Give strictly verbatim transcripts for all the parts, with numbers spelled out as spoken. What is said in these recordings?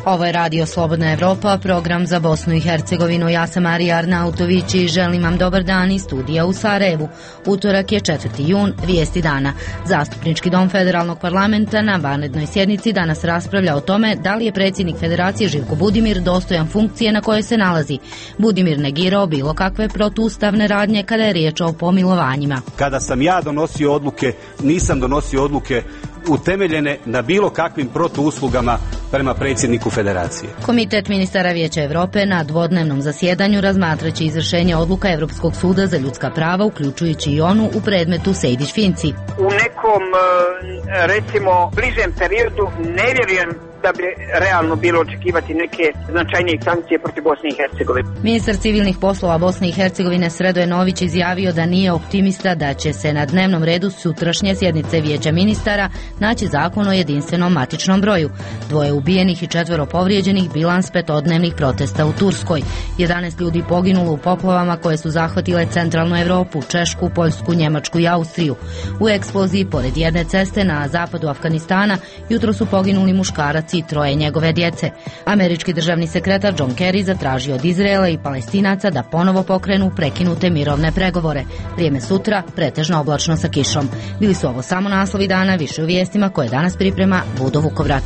Ovo je Radio Slobodna Evropa, program za Bosnu i Hercegovinu. Ja sam Marija Arnautović i želim vam dobar dan iz studija u Sarajevu. Utorak je četvrti jun, vijesti dana. Zastupnički dom Federalnog parlamenta na vanrednoj sjednici danas raspravlja o tome da li je predsjednik Federacije Živko Budimir dostojan funkcije na kojoj se nalazi. Budimir negirao bilo kakve protuustavne radnje kada je riječ o pomilovanjima. Kada sam ja donosio odluke, nisam donosio odluke utemeljene na bilo kakvim protuuslugama prema predsjedniku Federacije. Komitet ministara Vijeća Europe na dvodnevnom zasjedanju razmatraće izvršenje odluka Europskog suda za ljudska prava, uključujući i onu u predmetu Sejdić-Finci. U nekom, recimo, bližem periodu ne vjerujem da bi realno bilo očekivati neke značajnije sankcije protiv Bosne i Hercegovine. Ministar civilnih poslova Bosne i Hercegovine Sredoje Nović izjavio da nije optimista da će se na dnevnom redu sutrašnje sjednice Vijeća ministara naći zakon o jedinstvenom matičnom broju. Dvoje ubijenih i četvero povrijeđenih, bilans petodnevnih protesta u Turskoj. jedanaest ljudi poginulo u poplavama koje su zahvatile centralnu Europu, Češku, Poljsku, Njemačku i Austriju. U eksploziji pored jedne ceste na zapadu Afganistana jutro su poginuli muškarac i troje njegove djece. Američki državni sekretar John Kerry zatražio od Izraela i Palestinaca da ponovo pokrenu prekinute mirovne pregovore. Vrijeme sutra pretežno oblačno sa kišom. Bili su ovo samo naslovi dana, više u vijestima koje danas priprema Budo Vukovrat.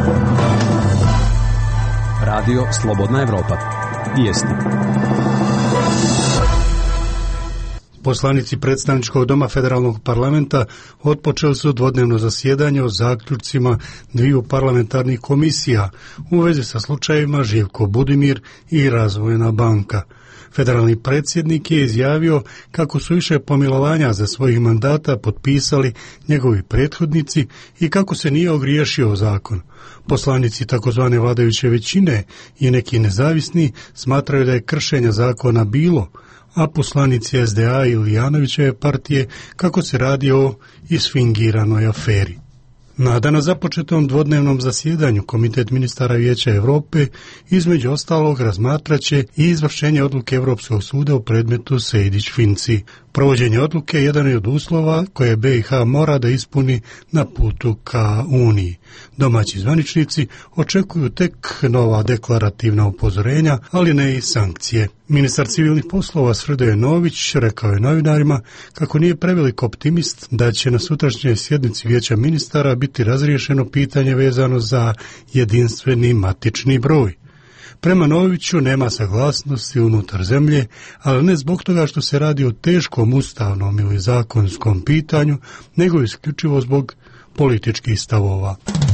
Radio Slobodna Evropa. Vijesti. Poslanici predstavničkog doma Federalnog parlamenta otpočeli su dvodnevno zasjedanje o zaključcima dviju parlamentarnih komisija u vezi sa slučajevima Živko Budimir i Razvojna banka. Federalni predsjednik je izjavio kako su više pomilovanja za svojih mandata potpisali njegovi prethodnici i kako se nije ogriješio o zakon. Poslanici takozvane vladajuće većine i neki nezavisni smatraju da je kršenja zakona bilo, a poslanici S D A i Ilijanovićeve partije kako se radi o isfingiranoj aferi. Nadano započetom dvodnevnom zasjedanju Komitet ministara Vijeća Europe između ostalog razmatraće i izvršenje odluke Europskog suda u predmetu Sejdić-Finci. Provođenje odluke jedan je od uslova koje B i H mora da ispuni na putu ka Uniji. Domaći zvaničnici očekuju tek nova deklarativna upozorenja, ali ne i sankcije. Ministar civilnih poslova Sredoje Nović rekao je novinarima kako nije prevelik optimist da će na sutrašnjoj sjednici Vijeća ministara biti razriješeno pitanje vezano za jedinstveni matični broj. Prema Noviću nema saglasnosti unutar zemlje, ali ne zbog toga što se radi o teškom ustavnom ili zakonskom pitanju, nego isključivo zbog političkih stavova.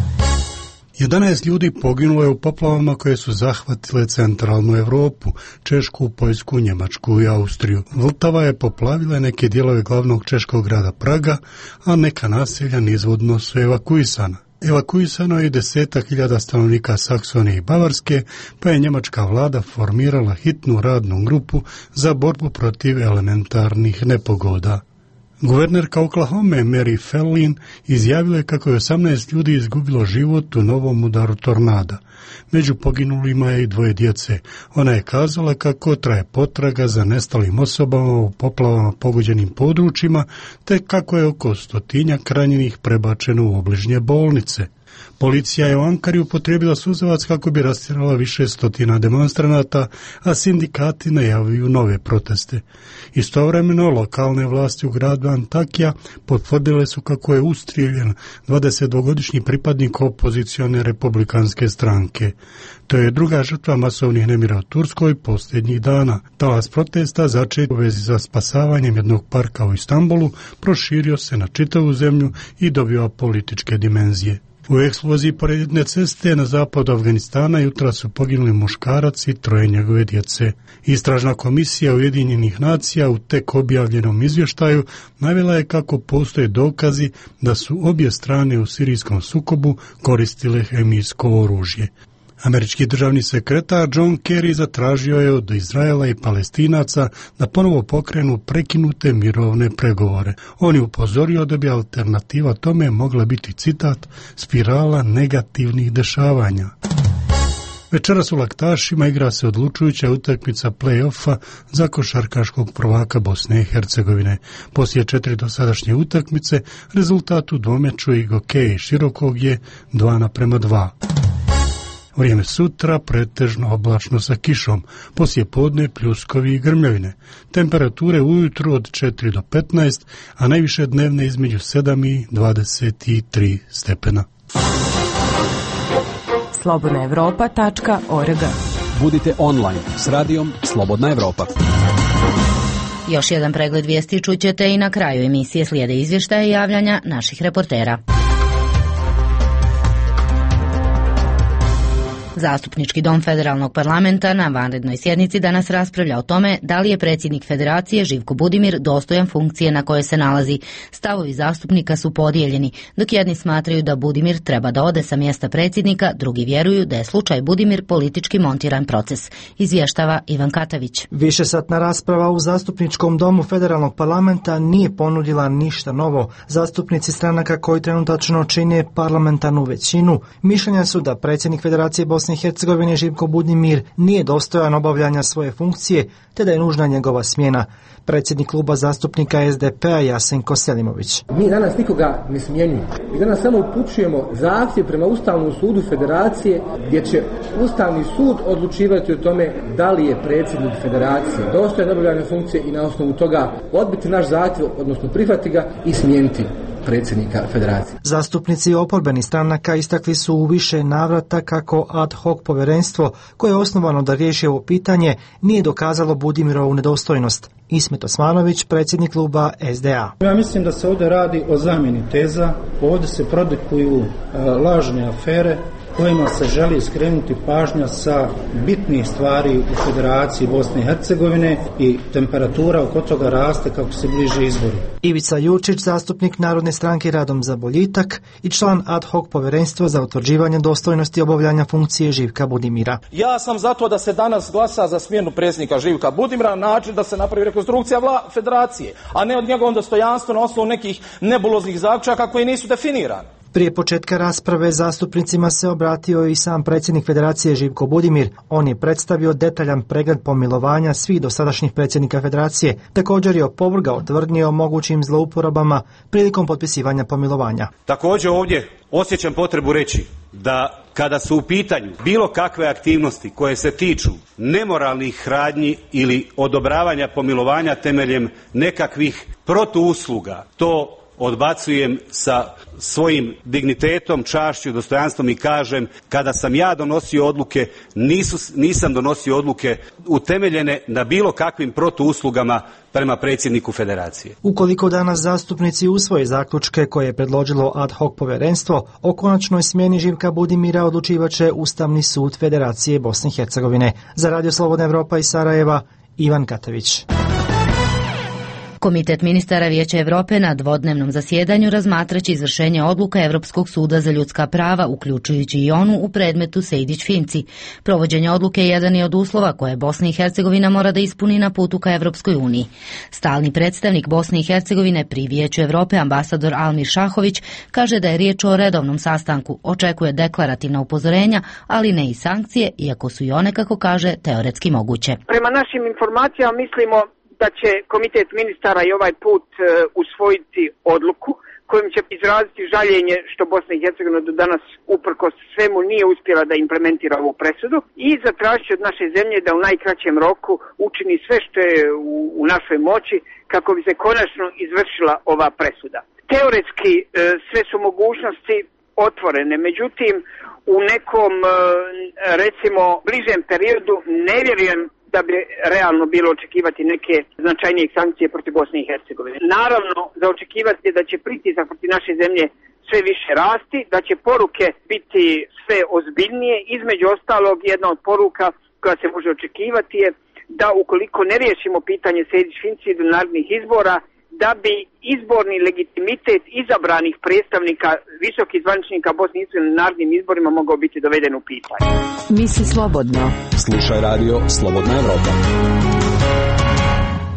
jedanaest ljudi poginulo je u poplavama koje su zahvatile centralnu Europu, Češku, Poljsku, Njemačku i Austriju. Vltava je poplavila neke dijelove glavnog češkog grada Praga, a neka naselja nizvodno su evakuisana. Evakuisano je desetak hiljada stanovnika Saksonije i Bavarske, pa je njemačka vlada formirala hitnu radnu grupu za borbu protiv elementarnih nepogoda. Guvernerka Oklahome Mary Fallin izjavila je kako je osamnaest ljudi izgubilo život u novom udaru tornada. Među poginulima je i dvoje djece. Ona je kazala kako traje potraga za nestalim osobama u poplavama pogođenim područjima, te kako je oko stotinjak ranjenih prebačeno u obližnje bolnice. Policija je u Ankari upotrijebila suzavac kako bi rastjerala više stotina demonstranata, a sindikati najavljuju nove proteste. Istovremeno, lokalne vlasti u gradu Antakija potvrdile su kako je ustrijeljen dvadesetdvogodišnji pripadnik opozicione republikanske stranke. To je druga žrtva masovnih nemira u Turskoj posljednjih dana. Talas protesta začet u vezi za spasavanjem jednog parka u Istanbulu proširio se na čitavu zemlju i dobio političke dimenzije. U eksploziji pored jedne ceste na zapadu Afganistana jutra su poginuli muškarac i troje njegove djece. Istražna komisija Ujedinjenih nacija u tek objavljenom izvještaju navela je kako postoje dokazi da su obje strane u sirijskom sukobu koristile hemijsko oružje. Američki državni sekretar John Kerry zatražio je od Izraela i Palestinaca da ponovo pokrenu prekinute mirovne pregovore. On je upozorio da bi alternativa tome mogla biti, citat, spirala negativnih dešavanja. Večeras u Laktašima igra se odlučujuća utakmica play-offa za košarkaškog prvaka Bosne i Hercegovine. Poslije četiri dosadašnje utakmice rezultat u dvomeču i gokeja i širokog je dva naprema dva. Vrijeme sutra pretežno oblačno sa kišom, poslije podne pljuskovi i grmljavine. Temperature ujutru od četiri do petnaest, a najviše dnevne između sedam i dvadeset tri stepena. slobodna evropa tačka org. Budite online s radijom Slobodna Evropa. Još jedan pregled vijesti čućete i na kraju emisije slijede izvještaje i javljanja naših reportera. Zastupnički dom Federalnog parlamenta na vanrednoj sjednici danas raspravlja o tome da li je predsjednik Federacije Živko Budimir dostojan funkcije na koje se nalazi. Stavovi zastupnika su podijeljeni, dok jedni smatraju da Budimir treba da ode sa mjesta predsjednika, drugi vjeruju da je slučaj Budimir politički montiran proces. Izvještava Ivan Katavić. Višesatna rasprava u Zastupničkom domu Federalnog parlamenta nije ponudila ništa novo. Zastupnici stranaka koji trenutačno čine parlamentarnu većinu mišljenja su da predsjednik Federacije Bosne i Hercegovine Živko Budimir nije dostojan obavljanja svoje funkcije, te da je nužna njegova smjena. Predsjednik kluba zastupnika es de pe a Jasenko Selimović. Mi danas nikoga ne smjenjujemo. Mi danas samo upućujemo zahtjev prema Ustavnom sudu Federacije, gdje će Ustavni sud odlučivati o tome da li je predsjednik Federacije dostojan obavljanja funkcije i na osnovu toga odbiti naš zahtjev, odnosno prihvati ga i smijeniti predsjednika Federacije. Zastupnici oporbenih stranaka istakli su u više navrata kako ad hoc povjerenstvo koje je osnovano da riješi ovo pitanje nije dokazalo Budimirovu nedostojnost. Ismet Osmanović, predsjednik kluba es de a. Ja mislim da se ovdje radi o zamjeni teza, ovdje se prodikuju e, lažne afere kojima se želi skrenuti pažnja sa bitnih stvari u Federaciji Bosne i Hercegovine i temperatura oko toga raste kako se bliže izbori. Ivica Jurčić, zastupnik Narodne stranke Radom za boljitak i član ad hoc povjerenstva za utvrđivanje dostojnosti obavljanja funkcije Živka Budimira. Ja sam zato da se danas glasa za smjenu predsjednika Živka Budimira na način da se napravi rekonstrukcija vla Federacije, a ne od njegovom dostojanstva na osnovu nekih nebuloznih zaključaka koji nisu definirani. Prije početka rasprave zastupnicima se obratio i sam predsjednik Federacije Živko Budimir. On je predstavio detaljan pregled pomilovanja svih dosadašnjih predsjednika Federacije. Također je opovrgao tvrdnje o mogućim zlouporabama prilikom potpisivanja pomilovanja. Također ovdje osjećam potrebu reći da kada su u pitanju bilo kakve aktivnosti koje se tiču nemoralnih radnji ili odobravanja pomilovanja temeljem nekakvih protuusluga, to odbacujem sa svojim dignitetom, čašću, dostojanstvom i kažem, kada sam ja donosio odluke, nisu, nisam donosio odluke utemeljene na bilo kakvim protuuslugama prema predsjedniku Federacije. Ukoliko danas zastupnici usvoje zaključke koje je predložilo ad hoc povjerenstvo, o konačnoj smjeni Živka Budimira odlučivaće Ustavni sud Federacije Bosne i Hercegovine. Za Radio Slobodna Evropa iz Sarajeva, Ivan Katavić. Komitet ministara Vijeća Europe na dvodnevnom zasjedanju razmatraće izvršenje odluka Europskog suda za ljudska prava, uključujući i onu u predmetu Sejdić-Finci. Provođenje odluke jedan je od uslova koje Bosna i Hercegovina mora da ispuni na putu ka Europskoj uniji. Stalni predstavnik Bosne i Hercegovine pri Vijeću Europe, ambasador Almir Šahović, kaže da je riječ o redovnom sastanku, očekuje deklarativna upozorenja, ali ne i sankcije, iako su i one, kako kaže, teoretski moguće. Prema našim informacijama mislimo da će komitet ministara i ovaj put uh, usvojiti odluku kojim će izraziti žaljenje što Bosna i Hercegovina do danas uprkos svemu nije uspjela da implementira ovu presudu i zatražiti od naše zemlje da u najkraćem roku učini sve što je u, u našoj moći kako bi se konačno izvršila ova presuda. Teoretski uh, sve su mogućnosti otvorene, međutim u nekom uh, recimo bližem periodu ne vjerujem da bi realno bilo očekivati neke značajnije sankcije protiv Bosne i Hercegovine. Naravno, za očekivati je da će pritisak protiv naše zemlje sve više rasti, da će poruke biti sve ozbiljnije. Između ostalog, jedna od poruka koja se može očekivati je da ukoliko ne riješimo pitanje Sejdić-Finci do narednih izbora, da bi izborni legitimitet izabranih predstavnika visokih zvaničnika Bosne i Hercegovine na narednim izborima mogao biti doveden u pitanje. Misli slobodno. Slušaj radio Slobodna Evropa.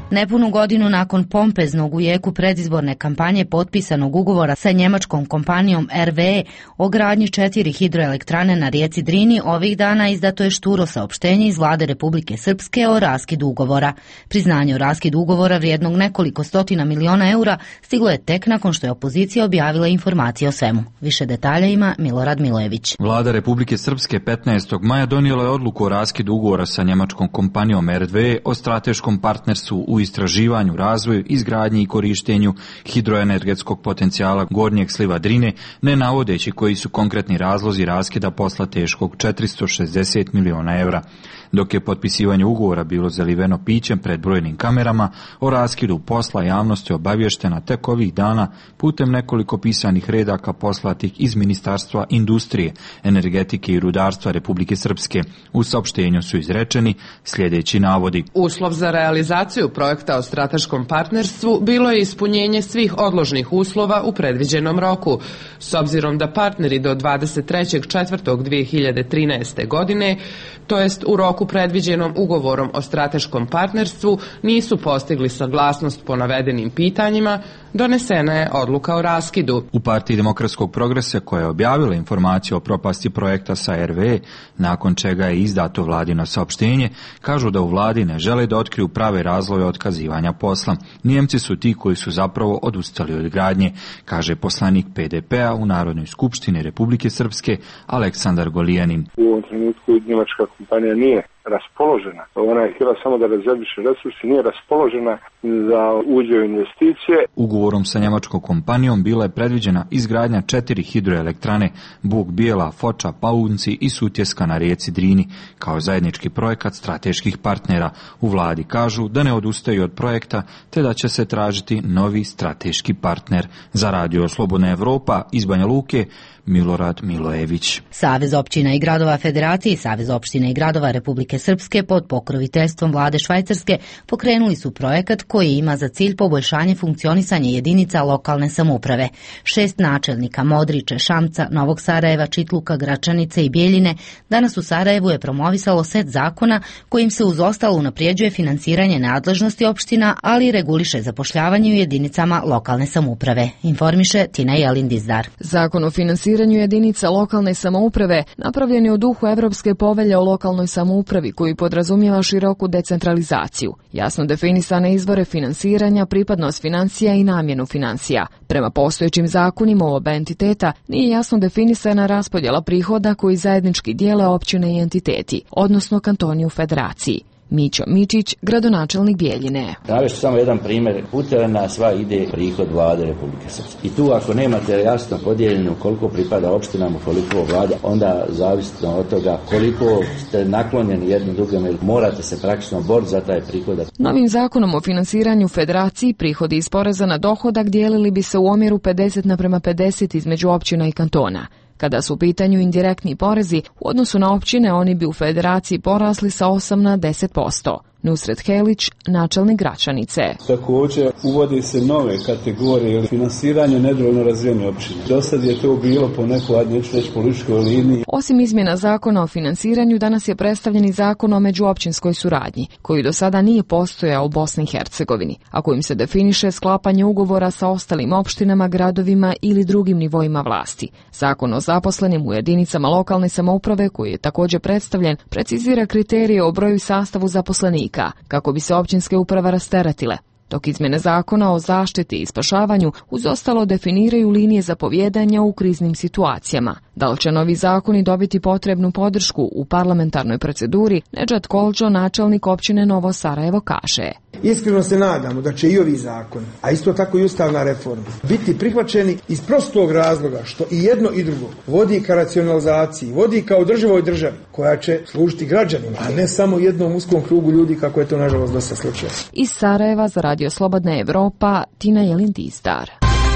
Nepunu godinu nakon pompeznog u jeku predizborne kampanje potpisanog ugovora sa njemačkom kompanijom R V E o gradnji četiri hidroelektrane na rijeci Drini, ovih dana izdato je šturo saopštenje iz vlade Republike Srpske o raskidu ugovora. Priznanje o raskidu ugovora vrijednog nekoliko stotina miliona eura stiglo je tek nakon što je opozicija objavila informacije o svemu. Više detalja ima Milorad Milojević. Vlada Republike Srpske petnaestog maja donijela je odluku o raskidu ugovora sa njemačkom kompanijom R V E o strateškom partnerstvu u istraživanju, razvoju, izgradnji i korištenju hidroenergetskog potencijala gornjeg sliva Drine, ne navodeći koji su konkretni razlozi raskida posla teškog četiristo šezdeset miliona evra. Dok je potpisivanje ugovora bilo zaliveno pićem pred brojnim kamerama, o raskidu posla javnost je obavještena tek ovih dana putem nekoliko pisanih redaka poslatih iz Ministarstva industrije, energetike i rudarstva Republike Srpske. U saopštenju su izrečeni sljedeći navodi. Uslov za realizaciju projekta o strateškom partnerstvu bilo je ispunjenje svih odložnih uslova u predviđenom roku. S obzirom da partneri do dvadeset trećeg četvrtog dvije hiljade trinaeste. godine, to jest u roku predviđenom ugovorom o strateškom partnerstvu, nisu postigli saglasnost po navedenim pitanjima, donesena je odluka o raskidu. U Partiji demokratskog progresa, koja je objavila informaciju o propasti projekta sa R V E, nakon čega je izdato vladino saopštenje, kažu da u vladi ne žele da otkriju prave razloge otkazivanja posla. Njemci su ti koji su zapravo odustali od gradnje, kaže poslanik P D P-a u Narodnoj skupštini Republike Srpske Aleksandar Golijanin. U ovom trenutku njemačka kompanija nije raspoložena. Ona je htjela samo da rezerviše resursi, nije raspoložena za uđe u investicije. Ugovorom sa njemačkom kompanijom bila je predviđena izgradnja četiri hidroelektrane Bug Bijela, Foča, Paunci i Sutjeska na rijeci Drini kao zajednički projekat strateških partnera. U vladi kažu da ne odustaju od projekta te da će se tražiti novi strateški partner. Za Radio Slobodna Evropa iz Banja Luke, Milorad Milojević. Savez općina i gradova Federacije i Savez općina i gradova Republike Srpske pod pokroviteljstvom vlade Švajcarske pokrenuli su projekat koji ima za cilj poboljšanje funkcionisanja jedinica lokalne samouprave. Šest načelnika Modriče, Šamca, Novog Sarajeva, Čitluka, Gračanice i Bijeljine danas u Sarajevu je promovisalo set zakona kojim se uz ostalo unaprijeđuje finansiranje nadležnosti opština, ali i reguliše zapošljavanje u jedinicama lokalne samouprave. Informiše Tina Jelin Dizdar. Zakon o finansiranju jedinica lokalne samouprave napravljen je u duhu Evropske povelje o lokalnoj samoupravi koji podrazumijeva široku decentralizaciju, jasno definisane izvore finansiranja, pripadnost financija i namjenu financija. Prema postojećim zakonima oba entiteta nije jasno definisana raspodjela prihoda koji zajednički dijele općine i entiteti, odnosno kantoni u federaciji. Mićo Mičić, gradonačelnik Bijeljine. Navešću samo jedan primjer. Putarina sva ide prihod vlade Republike Srpske. I tu ako nemate jasno podijeljeno koliko pripada opštinama, koliko vlada, onda zavisno od toga koliko ste naklonjeni jednim drugom, jer morate se praktično boriti za taj prihod. Novim zakonom o finansiranju federaciji prihodi iz poreza na dohodak dijelili bi se u omjeru pedeset naprema pedeset između općina i kantona. Kada su u pitanju indirektni porezi, u odnosu na općine oni bi u federaciji porasli sa osam na deset posto. Nusret Helić, načelnik Gračanice. Također uvodi se nove kategorije ili finansiranje nedovoljno razvijene općine. Do sad je to bilo po nekoj, neću reći, političkoj liniji. Osim izmjena zakona o finansiranju, danas je predstavljen i zakon o međuopćinskoj suradnji, koji do sada nije postojao u Bosni i Hercegovini, a kojim se definiše sklapanje ugovora sa ostalim opštinama, gradovima ili drugim nivoima vlasti. Zakon o zaposlenim u jedinicama lokalne samouprave, koji je također predstavljen, precizira kriterije o broju i sastavu zaposlenika, kako bi se općinske uprave rasteretile, dok izmjene zakona o zaštiti i spašavanju uz ostalo definiraju linije zapovijedanja u kriznim situacijama. Da li će novi zakoni dobiti potrebnu podršku u parlamentarnoj proceduri, Nedžad Kolđo, načelnik općine Novo Sarajevo, kaže. Iskreno se nadamo da će i ovi zakon, a isto tako i ustavna reforma, biti prihvaćeni iz prostog razloga što i jedno i drugo vodi ka racionalizaciji, vodi ka održivoj državi koja će služiti građanima, a ne samo jednom uskom krugu ljudi kako je to nažalost dosta slučaj. Iz Sarajeva za Radio Slobodna Evropa, Tina Jelin Dizdar.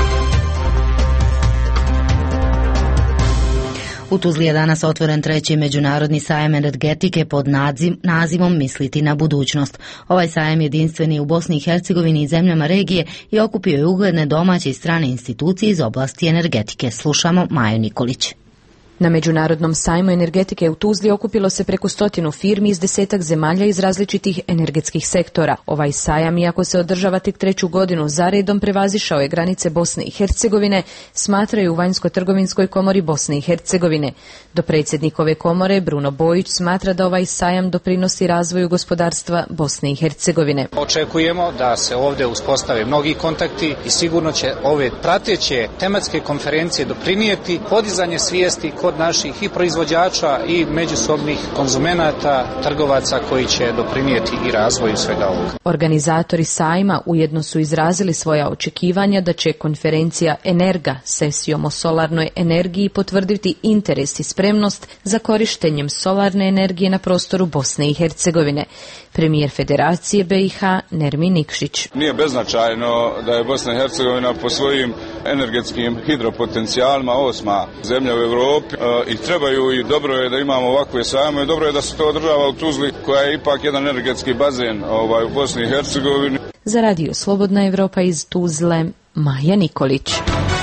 U Tuzli je danas otvoren treći međunarodni sajam energetike pod nazivom Misliti na budućnost. Ovaj sajam jedinstveni u Bosni i Hercegovini i zemljama regije i okupio je ugledne domaće i strane institucije iz oblasti energetike. Slušamo Maju Nikolić. Na Međunarodnom sajmu energetike u Tuzli okupilo se preko stotinu firmi iz desetak zemalja iz različitih energetskih sektora. Ovaj sajam, iako se održava tek treću godinu zaredom, prevazišao je granice Bosne i Hercegovine, smatraju u Vanjsko-trgovinskoj komori Bosne i Hercegovine. Dopredsjednik ove komore, Bruno Bojić, smatra da ovaj sajam doprinosi razvoju gospodarstva Bosne i Hercegovine. Očekujemo da se ovdje uspostave mnogi kontakti i sigurno će ove prateće tematske konferencije doprinijeti podizanje svijesti kod naših i proizvođača i međusobnih konzumenata, trgovaca koji će doprinijeti i razvoju svega ovoga. Organizatori sajma ujedno su izrazili svoja očekivanja da će konferencija Energa sesijom o solarnoj energiji potvrditi interes i spremnost za korištenjem solarne energije na prostoru Bosne i Hercegovine. Premijer Federacije B i H Nermin Nikšić. Nije beznačajno da je Bosna i Hercegovina po svojim energetskim hidropotencijalima osma zemlja u Europi e, i trebaju i dobro je da imamo ovakve sajme i dobro je da se to održava u Tuzli koja je ipak jedan energetski bazen ovaj, u Bosni i Hercegovini. Za radio Slobodna Evropa iz Tuzle, Maja Nikolić.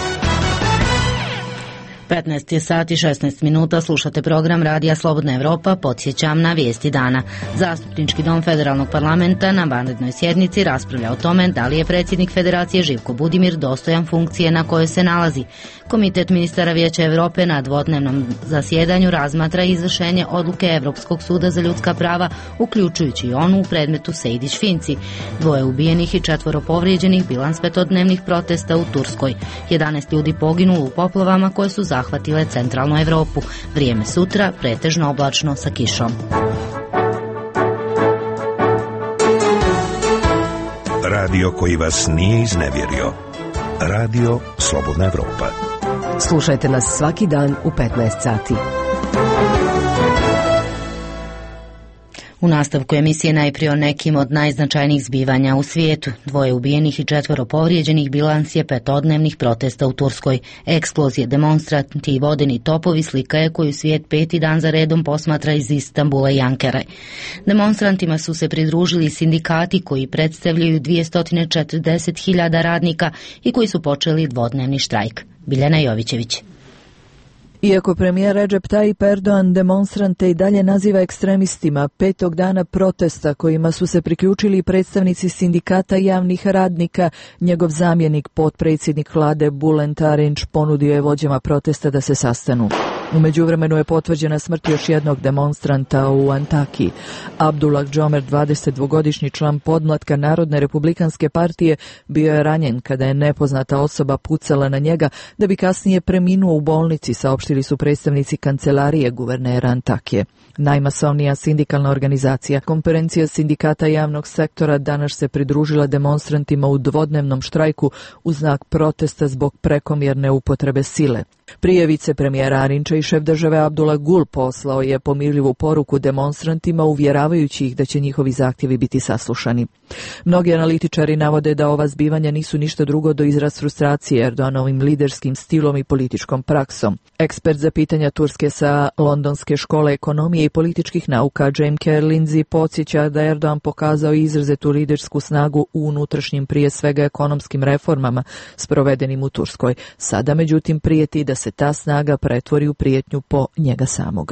petnaest je sati i šesnaest minuta, slušate program Radija Slobodna Evropa, podsjećam na vijesti dana. Zastupnički dom Federalnog parlamenta na vanrednoj sjednici raspravlja o tome da li je predsjednik Federacije Živko Budimir dostojan funkcije na kojoj se nalazi. Komitet ministara Vijeća Europe na dvodnevnom zasjedanju razmatra izvršenje odluke Europskog suda za ljudska prava, uključujući i onu u predmetu Sejdić-Finci. Dvoje ubijenih i četvoro povrijeđenih, bilans petodnevnih protesta u Turskoj. jedanaest ljudi poginulo u poplavama koje su zahvatile centralnu Europu. Vrijeme sutra pretežno oblačno sa kišom. Radio koji vas nije iznevjerio. Radio Slobodna Evropa. Slušajte nas svaki dan u petnaest sati. U nastavku emisije najprije o nekim od najznačajnijih zbivanja u svijetu. Dvoje ubijenih i četvoro povrijeđenih, bilans je petodnevnih protesta u Turskoj. Eksplozije, demonstranti i vodeni topovi slika je koju svijet peti dan za redom posmatra iz Istambula i Ankare. Demonstrantima su se pridružili sindikati koji predstavljaju dvjesto četrdeset hiljada radnika i koji su počeli dvodnevni štrajk. Biljana Jovićević. Iako premijer Recep Tayyip Erdogan demonstrante i dalje naziva ekstremistima, petog dana protesta kojima su se priključili predstavnici sindikata javnih radnika, njegov zamjenik, potpredsjednik vlade Bülent Arınç, ponudio je vođama protesta da se sastanu. U međuvremenu je potvrđena smrt još jednog demonstranta u Antakiji. Abdullah Džomer, dvadesetdvogodišnji član podmlatka Narodne republikanske partije, bio je ranjen kada je nepoznata osoba pucala na njega, da bi kasnije preminuo u bolnici, saopštili su predstavnici kancelarije guvernera Antakije. Najmasovnija sindikalna organizacija, Konferencija sindikata javnog sektora, danas se pridružila demonstrantima u dvodnevnom štrajku u znak protesta zbog prekomjerne upotrebe sile. Prije vicepremijera Arınča i šef države Abdullah Gül poslao je pomirljivu poruku demonstrantima, uvjeravajući ih da će njihovi zahtjevi biti saslušani. Mnogi analitičari navode da ova zbivanja nisu ništa drugo do izraz frustracije Erdoganovim liderskim stilom i političkom praksom. Ekspert za pitanja Turske sa Londonske škole ekonomije i političkih nauka James Kerlinzi podsjeća da Erdogan pokazao izrazitu lidersku snagu u unutrašnjim, prije svega ekonomskim reformama sprovedenim u Turskoj. Sada međutim prijeti da se ta snaga pretvori u prijetnju po njega samoga.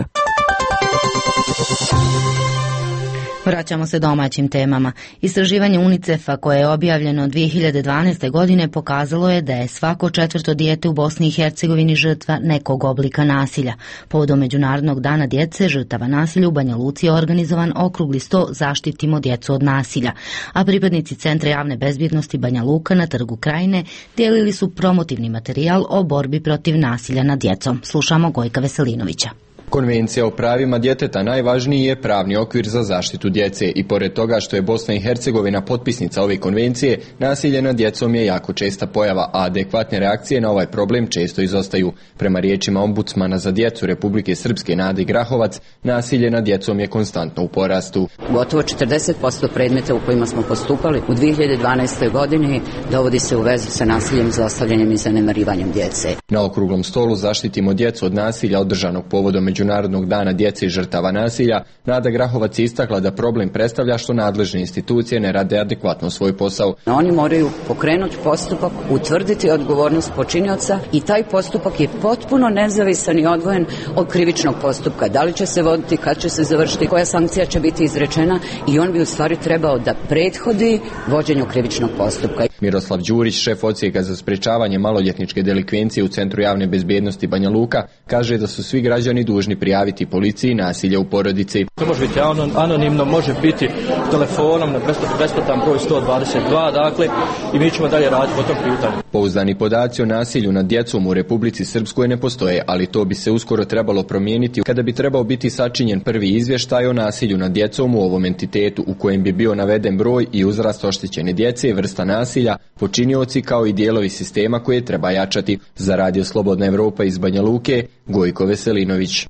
Vraćamo se domaćim temama. Istraživanje UNICEF-a koje je objavljeno dvije hiljade dvanaeste. godine pokazalo je da je svako četvrto dijete u Bosni i Hercegovini žrtva nekog oblika nasilja. Povodom Međunarodnog dana djece žrtava nasilja u Banja Luci je organizovan okrugli sto Zaštitimo djecu od nasilja, a pripadnici Centra javne bezbjednosti Banja Luka na Trgu Krajine dijelili su promotivni materijal o borbi protiv nasilja nad djecom. Slušamo Gojka Veselinovića. Konvencija o pravima djeteta najvažniji je pravni okvir za zaštitu djece i pored toga što je Bosna i Hercegovina potpisnica ove konvencije, nasilje nad djecom je jako česta pojava, a adekvatne reakcije na ovaj problem često izostaju. Prema riječima ombudsmana za djecu Republike Srpske Nade Grahovac, nasilje nad djecom je konstantno u porastu. Gotovo četrdeset posto predmeta u kojima smo postupali u dvije hiljade dvanaestoj. godini dovodi se u vezu sa nasiljem, zlostavljanjem i zanemarivanjem djece. Na okruglom stolu Zaštitimo djecu od nasilja održanog povodom Međunarodnog dana djece i žrtava nasilja, Nada Grahovac je istakla da problem predstavlja što nadležne institucije ne rade adekvatno svoj posao. Oni moraju pokrenuti postupak, utvrditi odgovornost počinioca i taj postupak je potpuno nezavisan i odvojen od krivičnog postupka. Da li će se voditi, kad će se završiti, koja sankcija će biti izrečena i on bi u stvari trebao da prethodi vođenju krivičnog postupka. Miroslav Đurić, šef odsjeka za sprečavanje maloljetničke delikvencije u Centru javne bezbjednosti Banja Luka, kaže da su svi građani dužni prijaviti policiji nasilje u porodici. To može biti anonimno, može biti telefonom na besplatan broj sto dvadeset dva, dakle, i mi ćemo dalje raditi po tom pitanju. Pouzdani podaci o nasilju nad djecom u Republici Srpskoj ne postoje, ali to bi se uskoro trebalo promijeniti kada bi trebao biti sačinjen prvi izvještaj o nasilju nad djecom u ovom entitetu, u kojem bi bio naveden broj i uzrast oštećene djece, vrsta nasilja, počinioci kao i dijelovi sistema koje treba jačati. Za Radio Slobodna Evropa iz Banja Luke, Gojko Veselinović.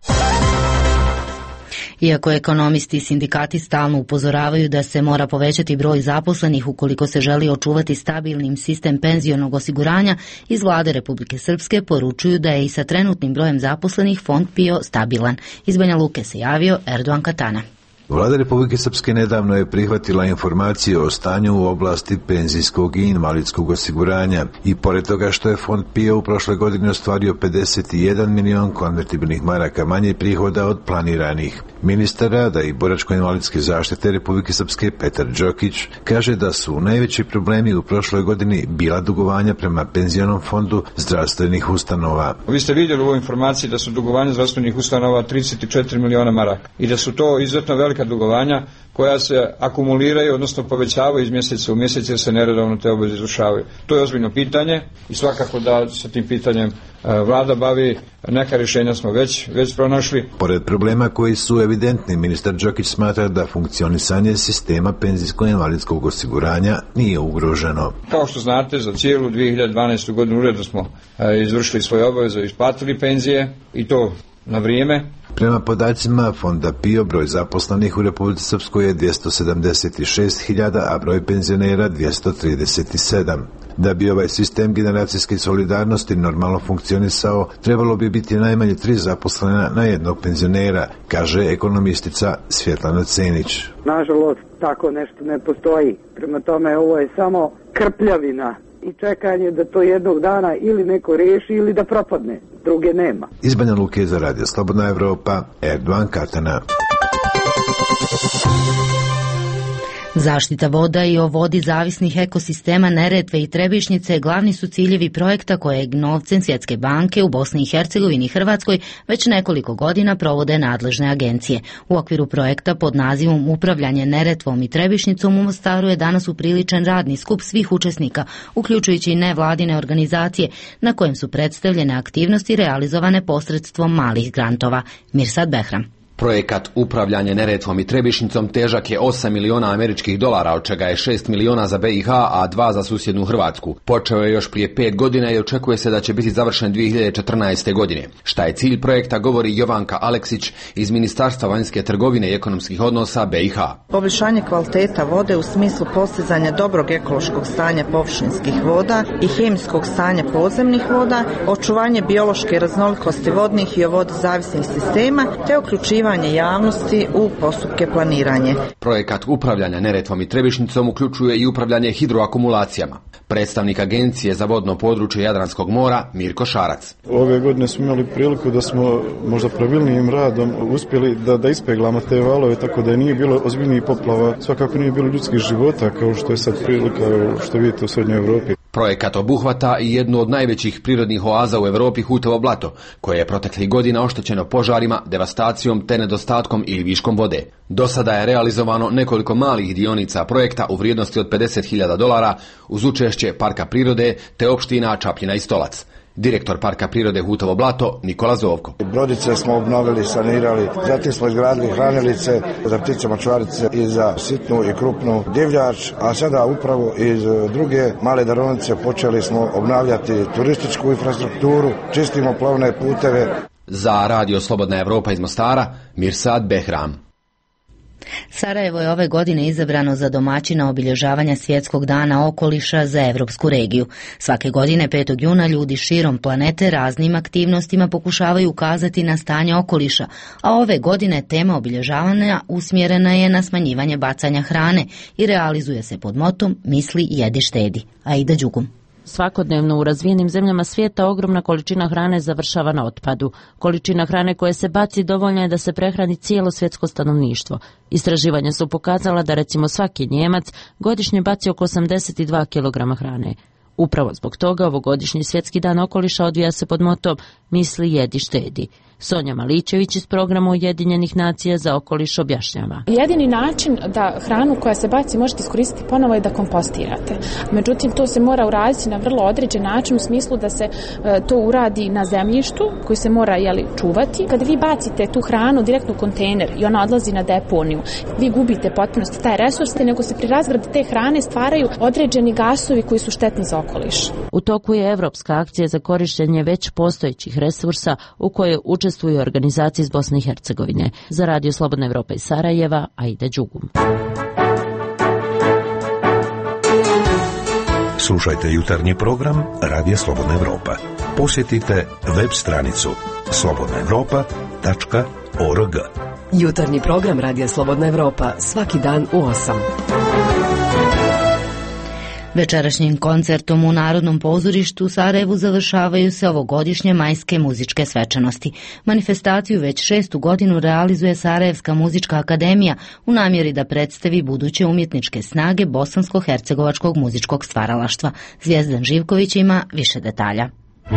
Iako ekonomisti i sindikati stalno upozoravaju da se mora povećati broj zaposlenih ukoliko se želi očuvati stabilnim sistem penzionog osiguranja, iz vlade Republike Srpske poručuju da je i sa trenutnim brojem zaposlenih fond P I O stabilan. Iz Banja Luke se javio Erdogan Katana. Vlada Republike Srpske nedavno je prihvatila informacije o stanju u oblasti penzijskog i invalidskog osiguranja i pored toga što je fond P I O u prošle godine ostvario pedeset jedan milion konvertibilnih maraka manje prihoda od planiranih. Ministar rada i boračko-invalidske zaštite Republike Srpske Petar Đokić kaže da su najveći problemi u prošloj godini bila dugovanja prema penzionom fondu zdravstvenih ustanova. Vi ste vidjeli u ovoj informaciji da su dugovanja zdravstvenih ustanova trideset četiri miliona maraka i da su to izuzetno velika dugovanja koja se akumuliraju, odnosno povećavaju iz mjeseca u mjesec jer se neredovno te obveze izvršavaju. To je ozbiljno pitanje i svakako da se tim pitanjem vlada bavi. Neka rješenja smo već, već pronašli. Pored problema koji su evidentni, ministar Đokić smatra da funkcionisanje sistema penzijsko-invalidskog osiguranja nije ugroženo. Kao što znate, za cijelu dvije hiljade dvanaestu godinu uredno smo izvršili svoje obaveze i isplatili penzije i to na vrijeme. Prema podacima fonda P I O broj zaposlenih u Republici Srpskoj je dvjesto sedamdeset šest hiljada, a broj penzionera dvjesto trideset sedam. Da bi ovaj sistem generacijske solidarnosti normalno funkcionisao, trebalo bi biti najmanje tri zaposlena na jednog penzionera, kaže ekonomistica Svjetlana Cenić. Nažalost, tako nešto ne postoji. Prema tome, ovo je samo krpljavina i čekanje da to jednog dana ili neko riješi ili da propadne. Druge nema. Iz Banja Luke za Radio Slobodna Evropa, Erdogan Katana. Zaštita voda i o vodi zavisnih ekosistema Neretve i Trebišnjice glavni su ciljevi projekta kojeg novcem Svjetske banke u Bosni i Hercegovini i Hrvatskoj već nekoliko godina provode nadležne agencije. U okviru projekta pod nazivom Upravljanje Neretvom i Trebišnjicom u Mostaru je danas upriličen radni skup svih učesnika, uključujući i nevladine organizacije, na kojem su predstavljene aktivnosti realizovane posredstvom malih grantova. Mirsad Behram. Projekat Upravljanje Neretvom i Trebišnjicom težak je osam miliona američkih dolara, od čega je šest miliona za B i H, a dva za susjednu Hrvatsku. Počeo je još prije pet godina i očekuje se da će biti završen dvije hiljade četrnaeste. godine. Šta je cilj projekta, govori Jovanka Aleksić iz Ministarstva vanjske trgovine i ekonomskih odnosa B i H. Poboljšanje kvaliteta vode u smislu postizanja dobrog ekološkog stanja površinskih voda i hemijskog stanja podzemnih voda, očuvanje biološke raznolikosti vodnih i o vodi zavisnih sistema, te uključivanje javnosti u postupke planiranje. Projekat Upravljanja Neretvom i Trebišnjicom uključuje i upravljanje hidroakumulacijama. Predstavnik Agencije za vodno područje Jadranskog mora Mirko Šarac. Ove godine smo imali priliku da smo možda pravilnijim radom uspjeli da, da ispeglamo te valove, tako da nije bilo ozbiljnijih poplava, svakako nije bilo ljudskih života kao što je sad prilika što vidite u Srednjoj Evropi. Projekat obuhvata i jednu od najvećih prirodnih oaza u Europi, Hutovo blato, koje je proteklih godina oštećeno požarima, devastacijom te nedostatkom ili viškom vode. Do sada je realizovano nekoliko malih dionica projekta u vrijednosti od pedeset hiljada dolara uz učešće Parka prirode te opština Čapljina i Stolac. Direktor Parka prirode Hutovo blato Nikola Zovko. Brodice smo obnovili, sanirali, zatim smo izgradili hranilice za ptice močvarice i za sitnu i krupnu divljač, a sada upravo iz druge male darovnice počeli smo obnavljati turističku infrastrukturu, čistimo plovne puteve. Za Radio Slobodna Evropa iz Mostara, Mirsad Behram. Sarajevo je ove godine izabrano za domaćina obilježavanja Svjetskog dana okoliša za Evropsku regiju. Svake godine petog juna ljudi širom planete raznim aktivnostima pokušavaju ukazati na stanje okoliša, a ove godine tema obilježavanja usmjerena je na smanjivanje bacanja hrane i realizuje se pod motom Misli, jedi, štedi. Aida Đugum. Svakodnevno u razvijenim zemljama svijeta ogromna količina hrane završava na otpadu. Količina hrane koja se baci dovoljna je da se prehrani cijelo svjetsko stanovništvo. Istraživanja su pokazala da recimo svaki Njemac godišnje baci oko osamdeset dva kilograma hrane. Upravo zbog toga ovogodišnji Svjetski dan okoliša odvija se pod motom Misli, jedi, štedi. Sonja Malićević iz programa Ujedinjenih nacija za okoliš objašnjava. Jedini način da hranu koja se baci možete iskoristiti ponovo je da kompostirate. Međutim, to se mora uraditi na vrlo određen način u smislu da se e, to uradi na zemljištu koji se mora jeli, čuvati. Kada vi bacite tu hranu direktno u kontejner i ona odlazi na deponiju, vi gubite potpunosti taj resurs, nego se pri razgradi te hrane stvaraju određeni gasovi koji su štetni za okoliš. U toku je evropska akcija za korištenje već postojećih resursa u kojoj učestvuju organizacije iz Bosne i Hercegovine. Za Radio Slobodna Evropa iz Sarajeva, Aida Đugum. Slušajte jutarnji program Radija Slobodna Evropa. Posjetite web stranicu slobodna evropa tačka org. Jutarnji program Radija Slobodna Evropa svaki dan u osam. Večerašnjim koncertom u Narodnom pozorištu u Sarajevu završavaju se ovogodišnje majske muzičke svečanosti. Manifestaciju već šestu godinu realizuje Sarajevska muzička akademija u namjeri da predstavi buduće umjetničke snage bosansko-hercegovačkog muzičkog stvaralaštva. Zvijezdan Živković ima više detalja.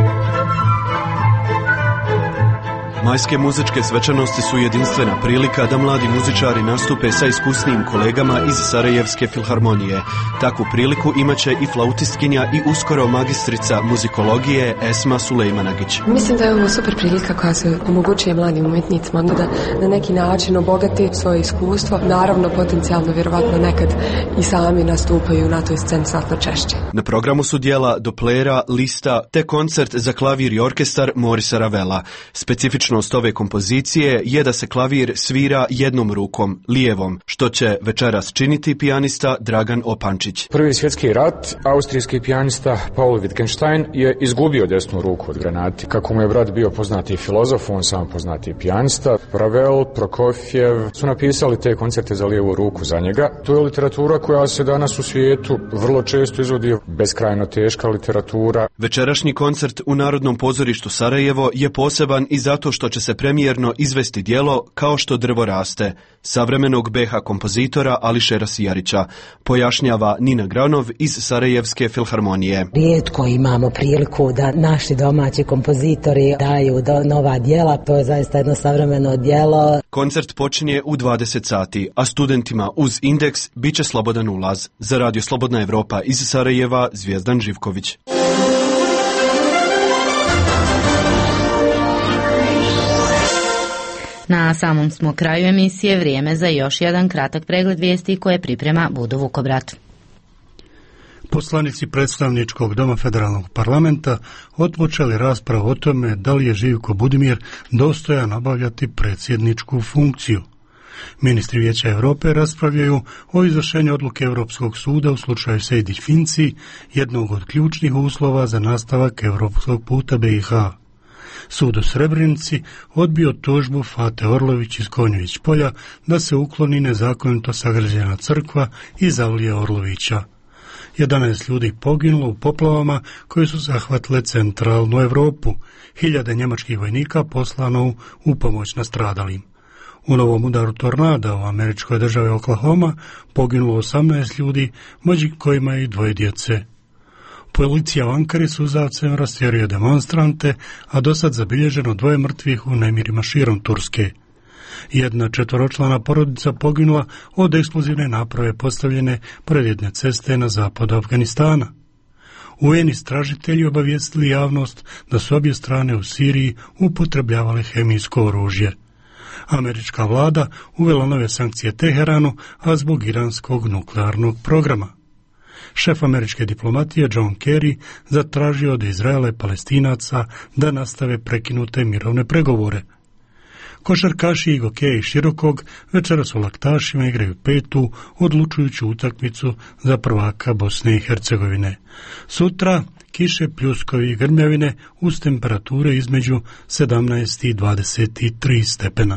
Majske muzičke svečanosti su jedinstvena prilika da mladi muzičari nastupe sa iskusnijim kolegama iz Sarajevske filharmonije. Takvu priliku imaće i flautistkinja i uskoro magistrica muzikologije Esma Sulejmanagić. Mislim da je ovo super prilika koja se omogućuje mladim umjetnicima da na neki način obogati svoje iskustvo. Naravno, potencijalno, vjerovatno nekad i sami nastupaju na toj sceni znatno češće. Na programu su dijela Doplera, Lista te koncert za klavir i orkestar Morisa Ravela. Specifično ove kompozicije je da se klavir svira jednom rukom, lijevom, što će večeras činiti pijanista Dragan Opančić. Prvi svjetski rat, austrijski pijanista Paul Wittgenstein je izgubio desnu ruku od granati. Kako mu je brat bio poznati filozof, on sam poznati pijanista. Ravel, Prokofjev su napisali te koncerte za lijevu ruku za njega. To je literatura koja se danas u svijetu vrlo često izvodi, beskrajno teška literatura. Večerašnji koncert u Narodnom pozorištu Sarajevo je poseban i zato što će se premijerno izvesti djelo Kao što drvo raste, savremenog be ha kompozitora Ališera Sijarića, pojašnjava Nina Granov iz Sarajevske filharmonije. Rijetko imamo priliku da naši domaći kompozitori daju do nova djela, to je zaista jedno savremeno djelo. Koncert počinje u dvadeset sati, a studentima uz indeks bit će slobodan ulaz. Za Radio Slobodna Evropa iz Sarajeva, Zvijezdan Živković. Na samom smo kraju emisije, vrijeme za još jedan kratak pregled vijesti koje priprema Budo Vukobrat. Poslanici predstavničkog doma federalnog parlamenta otpočeli raspravu o tome da li je Živko Budimir dostojan obavljati predsjedničku funkciju. Ministri Vijeća Europe raspravljaju o izvršenju odluke Europskog suda u slučaju Sejdić-Finci, jednog od ključnih uslova za nastavak europskog puta be i ha. Sud u Srebrenici odbio tužbu Fate Orlović iz Konjović polja da se ukloni nezakonito sagrađena crkva i zavlije Orlovića. jedanaest ljudi poginulo u poplavama koje su zahvatile centralnu Europu. Hiljade njemačkih vojnika poslano u pomoć nastradalim. U novom udaru tornada u američkoj državi Oklahoma poginulo osamnaest ljudi, među kojima i dvoje djece. Policija u Ankari suzavcem rastjerio demonstrante, a dosad zabilježeno dvoje mrtvih u nemirima širom Turske. Jedna četvoročlana porodica poginula od eksplozivne naprave postavljene pred jedne ceste na zapadu Afganistana. U en istražitelji obavijestili javnost da su obje strane u Siriji upotrebljavale hemijsko oružje. Američka vlada uvela nove sankcije Teheranu, a zbog iranskog nuklearnog programa. Šef američke diplomatije John Kerry zatražio od Izraela i Palestinaca da nastave prekinute mirovne pregovore. Košarkaši Igokeja Širokog večeras u Laktašima igraju petu odlučujuću utakmicu za prvaka Bosne i Hercegovine. Sutra kiše, pljuskovi i grmljavine uz temperature između sedamnaest i dvadeset tri stepena.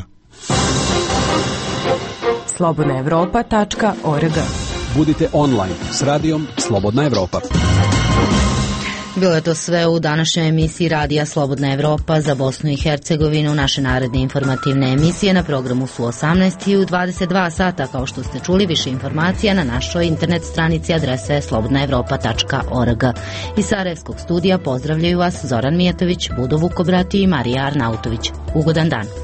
slobodna evropa tačka org. Budite online s radijom Slobodna Evropa. Bilo je to sve u današnjoj emisiji Radija Slobodna Evropa za Bosnu i Hercegovinu. Naše naredne informativne emisije na programu su osamnaest i u dvadeset dva sata. Kao što ste čuli, više informacija na našoj internet stranici adrese slobodna evropa tačka org. Iz Sarajevskog studija pozdravljaju vas Zoran Mijatović, Budo Vukobrati i Marija Arnautović. Ugodan dan.